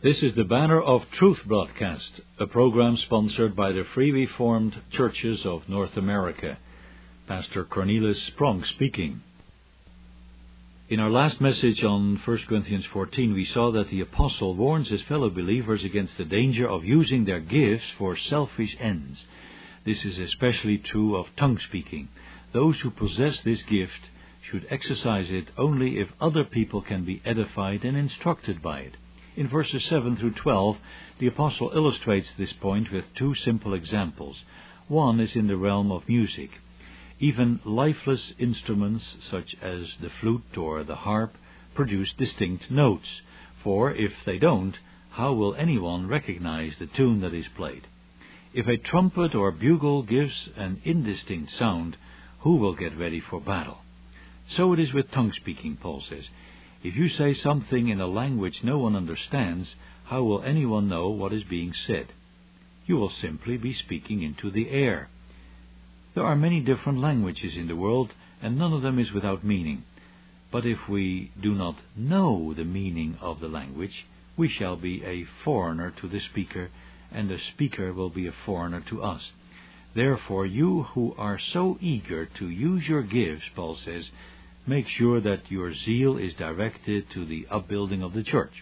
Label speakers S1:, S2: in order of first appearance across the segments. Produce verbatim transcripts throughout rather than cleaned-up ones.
S1: This is the Banner of Truth broadcast, a program sponsored by the Free Reformed Churches of North America. Pastor Cornelius Sprong speaking. In our last message on First Corinthians fourteen, we saw that the apostle warns his fellow believers against the danger of using their gifts for selfish ends. This is especially true of tongue speaking. Those who possess this gift should exercise it only if other people can be edified and instructed by it. In verses seven through twelve, the apostle illustrates this point with two simple examples. One is in the realm of music. Even lifeless instruments, such as the flute or the harp, produce distinct notes, for if they don't, how will anyone recognize the tune that is played? If a trumpet or bugle gives an indistinct sound, who will get ready for battle? So it is with tongue-speaking, Paul says. If you say something in a language no one understands, how will anyone know what is being said? You will simply be speaking into the air. There are many different languages in the world, and none of them is without meaning. But if we do not know the meaning of the language, we shall be a foreigner to the speaker, and the speaker will be a foreigner to us. Therefore, you who are so eager to use your gifts, Paul says, make sure that your zeal is directed to the upbuilding of the church.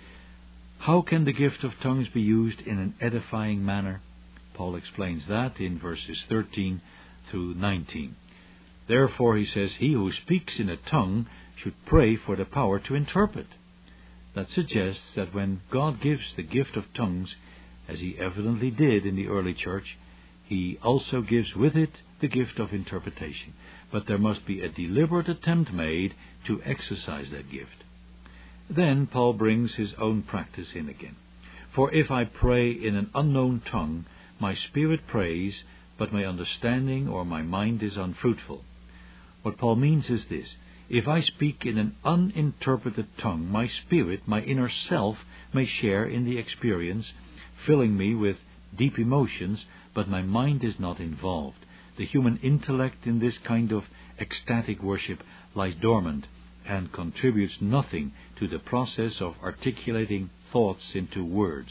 S1: How can the gift of tongues be used in an edifying manner? Paul explains that in verses thirteen through nineteen. Therefore, he says, he who speaks in a tongue should pray for the power to interpret. That suggests that when God gives the gift of tongues, as he evidently did in the early church, he also gives with it the gift of interpretation. But there must be a deliberate attempt made to exercise that gift. Then Paul brings his own practice in again. For if I pray in an unknown tongue, my spirit prays, but my understanding or my mind is unfruitful. What Paul means is this: if I speak in an uninterpreted tongue, my spirit, my inner self, may share in the experience, filling me with deep emotions, but my mind is not involved. The human intellect in this kind of ecstatic worship lies dormant and contributes nothing to the process of articulating thoughts into words.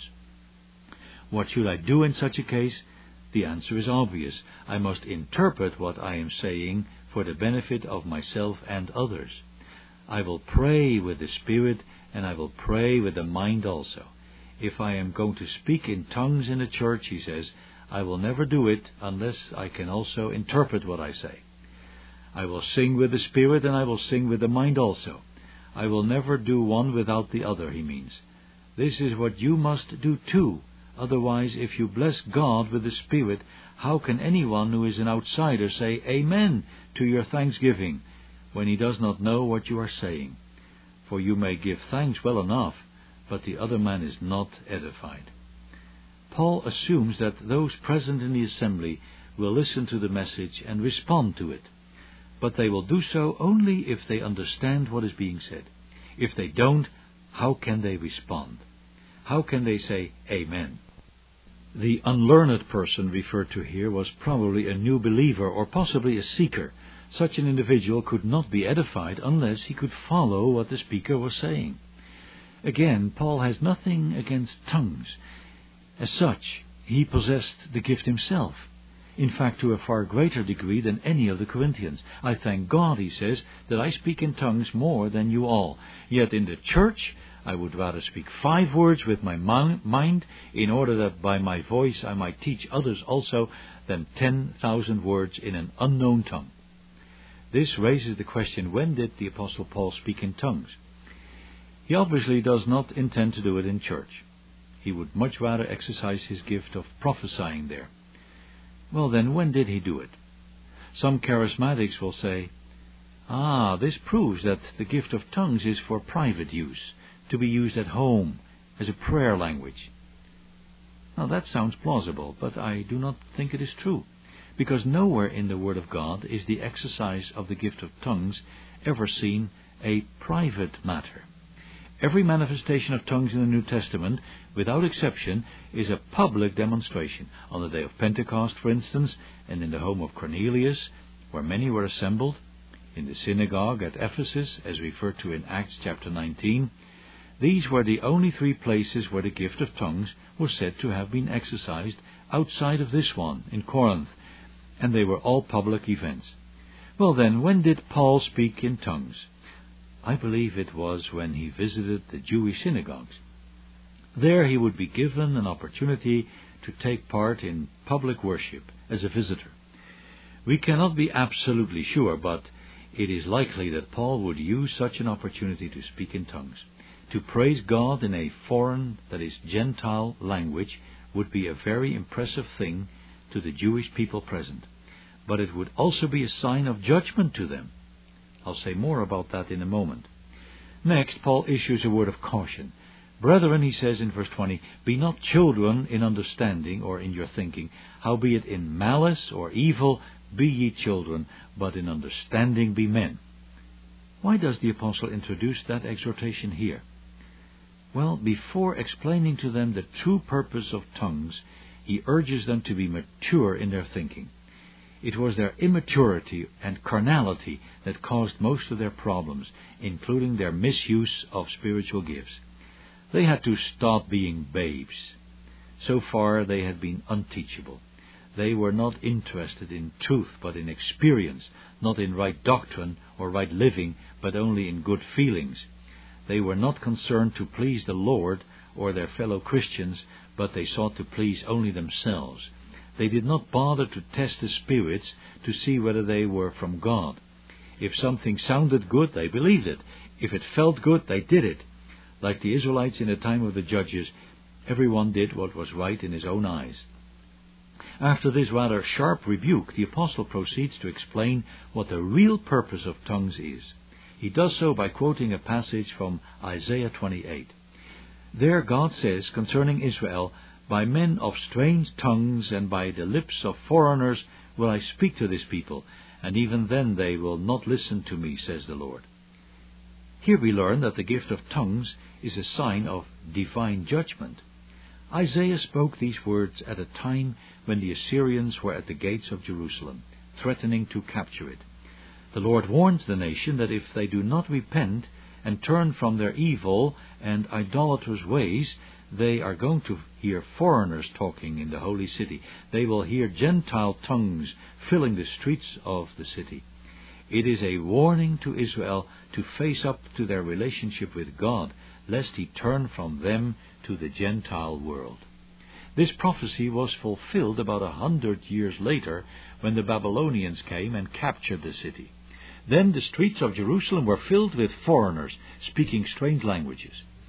S1: What should I do in such a case? The answer is obvious. I must interpret what I am saying for the benefit of myself and others. I will pray with the Spirit, and I will pray with the mind also. If I am going to speak in tongues in the church, he says, I will never do it unless I can also interpret what I say. I will sing with the Spirit, and I will sing with the mind also. I will never do one without the other, he means. This is what you must do too. Otherwise, if you bless God with the Spirit, how can anyone who is an outsider say Amen to your thanksgiving when he does not know what you are saying? For you may give thanks well enough, but the other man is not edified. Paul assumes that those present in the assembly will listen to the message and respond to it. But they will do so only if they understand what is being said. If they don't, how can they respond? How can they say Amen? The unlearned person referred to here was probably a new believer or possibly a seeker. Such an individual could not be edified unless he could follow what the speaker was saying. Again, Paul has nothing against tongues. As such, he possessed the gift himself, in fact to a far greater degree than any of the Corinthians. I thank God, he says, that I speak in tongues more than you all. Yet in the church I would rather speak five words with my mind, in order that by my voice I might teach others also, than ten thousand words in an unknown tongue. This raises the question, when did the Apostle Paul speak in tongues? He obviously does not intend to do it in church. He would much rather exercise his gift of prophesying there. Well then, when did he do it? Some charismatics will say, Ah, this proves that the gift of tongues is for private use, to be used at home, as a prayer language. Now that sounds plausible, but I do not think it is true, because nowhere in the Word of God is the exercise of the gift of tongues ever seen a private matter. Every manifestation of tongues in the New Testament, without exception, is a public demonstration. On the day of Pentecost, for instance, and in the home of Cornelius, where many were assembled, in the synagogue at Ephesus, as referred to in Acts chapter nineteen, These were the only three places where the gift of tongues was said to have been exercised outside of this one, in Corinth, and they were all public events. Well then, when did Paul speak in tongues? I believe it was when he visited the Jewish synagogues. There he would be given an opportunity to take part in public worship as a visitor. We cannot be absolutely sure, but it is likely that Paul would use such an opportunity to speak in tongues. To praise God in a foreign, that is, Gentile language would be a very impressive thing to the Jewish people present. But it would also be a sign of judgment to them. I'll say more about that in a moment. Next, Paul issues a word of caution. Brethren, he says in verse twenty, be not children in understanding or in your thinking, howbeit in malice or evil be ye children, but in understanding be men. Why does the apostle introduce that exhortation here? Well, before explaining to them the true purpose of tongues, he urges them to be mature in their thinking. It was their immaturity and carnality that caused most of their problems, including their misuse of spiritual gifts. They had to stop being babes. So far they had been unteachable. They were not interested in truth, but in experience, not in right doctrine or right living, but only in good feelings. They were not concerned to please the Lord or their fellow Christians, but they sought to please only themselves. They did not bother to test the spirits to see whether they were from God. If something sounded good, they believed it. If it felt good, they did it. Like the Israelites in the time of the judges, everyone did what was right in his own eyes. After this rather sharp rebuke, the apostle proceeds to explain what the real purpose of tongues is. He does so by quoting a passage from Isaiah twenty-eight. There God says concerning Israel, by men of strange tongues and by the lips of foreigners will I speak to this people, and even then they will not listen to me, says the Lord. Here we learn that the gift of tongues is a sign of divine judgment. Isaiah spoke these words at a time when the Assyrians were at the gates of Jerusalem, threatening to capture it. The Lord warns the nation that if they do not repent and turn from their evil and idolatrous ways, they are going to hear foreigners talking in the holy city. They will hear Gentile tongues filling the streets of the city. It is a warning to Israel to face up to their relationship with God, lest he turn from them to the Gentile world. This prophecy was fulfilled about a hundred years later when the Babylonians came and captured the city. Then the streets of Jerusalem were filled with foreigners speaking strange languages.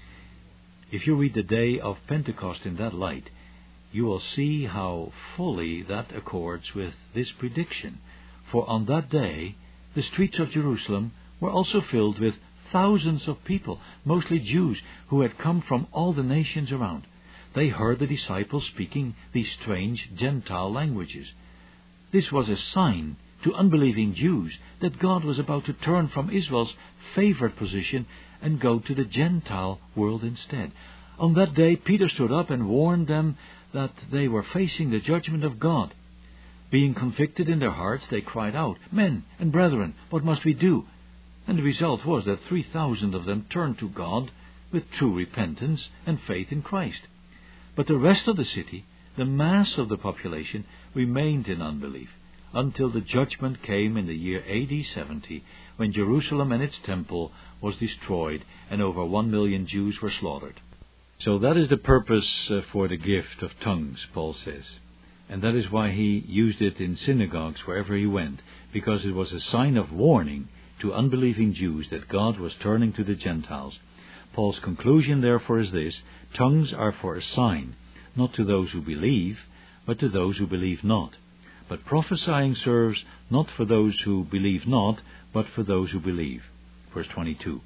S1: If you read the day of Pentecost in that light, you will see how fully that accords with this prediction. For on that day, the streets of Jerusalem were also filled with thousands of people, mostly Jews, who had come from all the nations around. They heard the disciples speaking these strange Gentile languages. This was a sign to unbelieving Jews that God was about to turn from Israel's favored position and go to the Gentile world instead. On that day, Peter stood up and warned them that they were facing the judgment of God. Being convicted in their hearts, they cried out, "Men and brethren, what must we do?" And the result was that three thousand of them turned to God with true repentance and faith in Christ. But the rest of the city, the mass of the population, remained in unbelief, until the judgment came in the year A D seventy, when Jerusalem and its temple was destroyed and over one million Jews were slaughtered. So that is the purpose uh, for the gift of tongues, Paul says. And that is why he used it in synagogues wherever he went, because it was a sign of warning to unbelieving Jews that God was turning to the Gentiles. Paul's conclusion, therefore, is this: tongues are for a sign, not to those who believe, but to those who believe not. But prophesying serves not for those who believe not, but for those who believe. Verse twenty-two.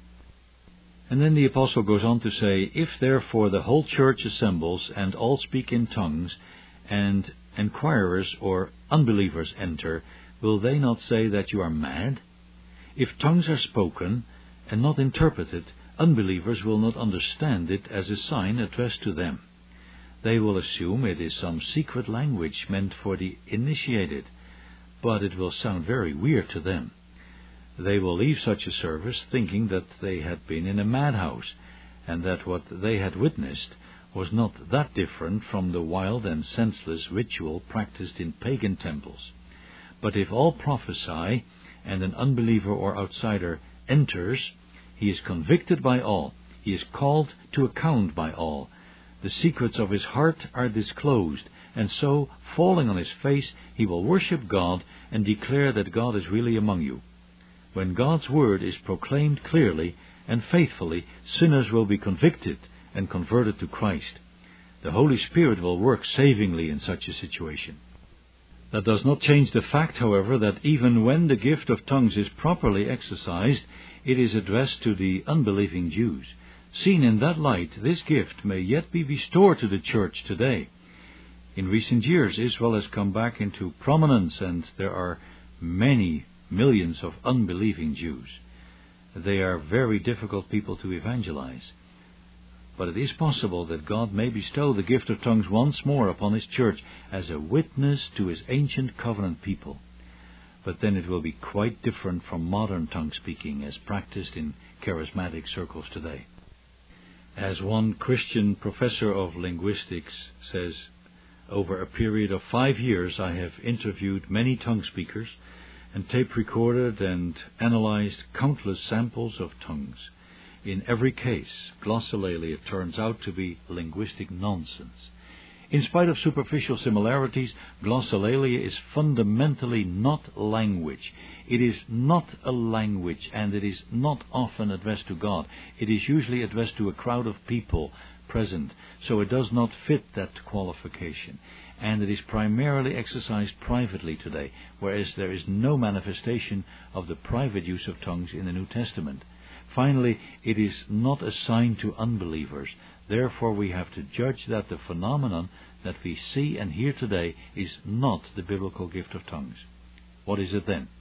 S1: And then the apostle goes on to say, "If therefore the whole church assembles, and all speak in tongues, and enquirers or unbelievers enter, will they not say that you are mad? If tongues are spoken and not interpreted, unbelievers will not understand it as a sign addressed to them. They will assume it is some secret language meant for the initiated, but it will sound very weird to them. They will leave such a service thinking that they had been in a madhouse, and that what they had witnessed was not that different from the wild and senseless ritual practiced in pagan temples. But if all prophesy, and an unbeliever or outsider enters, he is convicted by all, he is called to account by all. The secrets of his heart are disclosed, and so, falling on his face, he will worship God and declare that God is really among you. When God's word is proclaimed clearly and faithfully, sinners will be convicted and converted to Christ. The Holy Spirit will work savingly in such a situation. That does not change the fact, however, that even when the gift of tongues is properly exercised, it is addressed to the unbelieving Jews. Seen in that light, this gift may yet be restored to the church today. In recent years, Israel has come back into prominence, and there are many millions of unbelieving Jews. They are very difficult people to evangelize. But it is possible that God may bestow the gift of tongues once more upon His church as a witness to His ancient covenant people. But then it will be quite different from modern tongue-speaking as practiced in charismatic circles today. As one Christian professor of linguistics says, over a period of five years I have interviewed many tongue speakers and tape-recorded and analyzed countless samples of tongues. In every case, glossolalia turns out to be linguistic nonsense. In spite of superficial similarities, glossolalia is fundamentally not language. It is not a language, and it is not often addressed to God. It is usually addressed to a crowd of people present, so it does not fit that qualification. And it is primarily exercised privately today, whereas there is no manifestation of the private use of tongues in the New Testament. Finally, it is not assigned to unbelievers. Therefore, we have to judge that the phenomenon that we see and hear today is not the biblical gift of tongues. What is it then?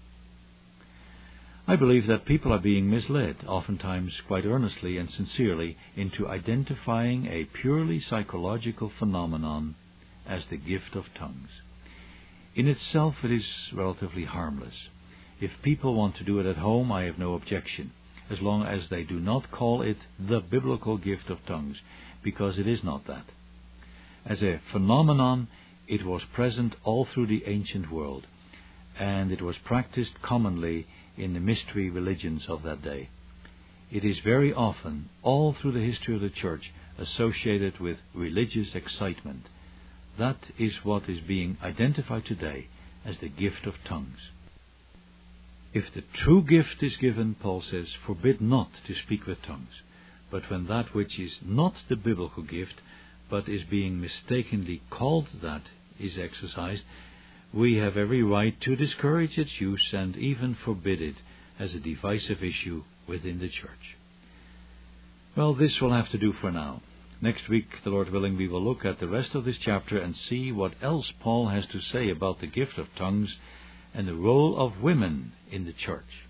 S1: I believe that people are being misled, oftentimes quite earnestly and sincerely, into identifying a purely psychological phenomenon as the gift of tongues. In itself, it is relatively harmless. If people want to do it at home, I have no objection, as long as they do not call it the biblical gift of tongues, because it is not that. As a phenomenon, it was present all through the ancient world, and it was practiced commonly in the mystery religions of that day. It is very often, all through the history of the Church, associated with religious excitement. That is what is being identified today as the gift of tongues. If the true gift is given, Paul says, forbid not to speak with tongues. But when that which is not the biblical gift, but is being mistakenly called that, is exercised, we have every right to discourage its use and even forbid it as a divisive issue within the church. Well, this will have to do for now. Next week, the Lord willing, we will look at the rest of this chapter and see what else Paul has to say about the gift of tongues and the role of women in the church.